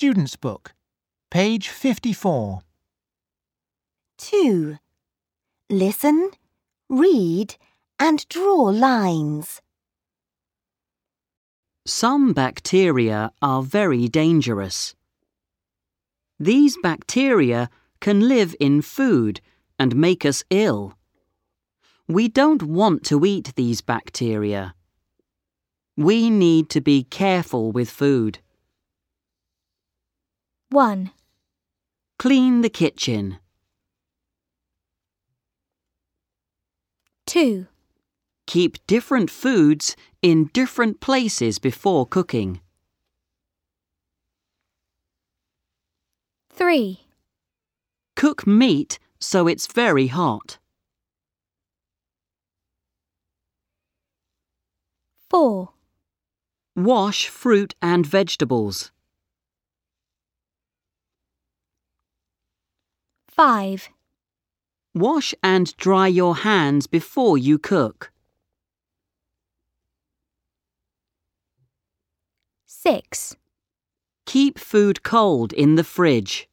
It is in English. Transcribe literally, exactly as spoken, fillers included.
Student's Book, page fifty-four. two. Listen, read and draw lines. Some bacteria are very dangerous. These bacteria can live in food and make us ill. We don't want to eat these bacteria. We need to be careful with food. one. Clean the kitchen. two. Keep different foods in different places before cooking. three. Cook meat so it's very hot. four. Wash fruit and vegetables. five. Wash and dry your hands before you cook. six. Keep food cold in the fridge.